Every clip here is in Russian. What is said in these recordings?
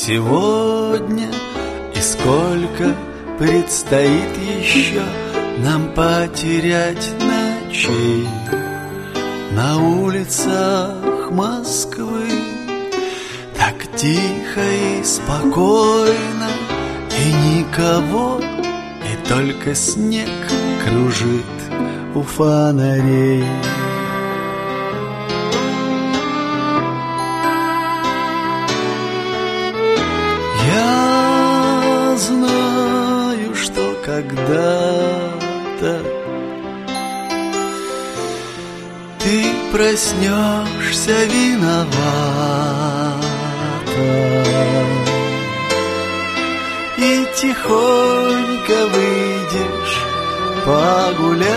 сегодня и сколько предстоит еще нам потерять ночей на улицах Москвы. Так тихо и спокойно, и никого, и только снег кружит у фонарей. Я знаю, что когда-то ты проснешься виновата и тихонько выйдешь погулять,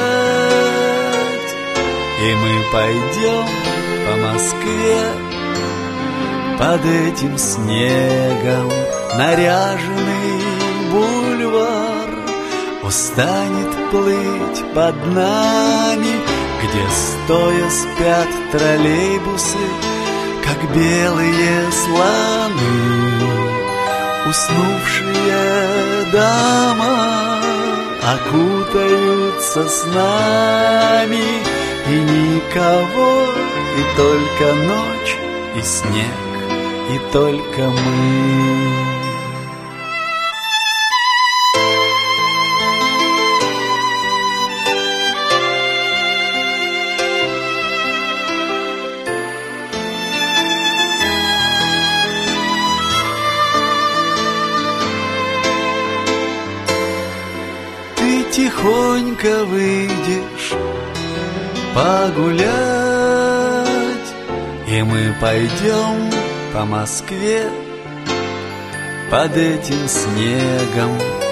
и мы пойдем по Москве под этим снегом. Наряженный бульвар устанет плыть под нами, где стоя спят троллейбусы, как белые слоны. Уснувшие дома окутаются с нами, и никого, и только ночь, и снег, и только мы. Тихонько выйдешь погулять, и мы пойдем по Москве под этим снегом.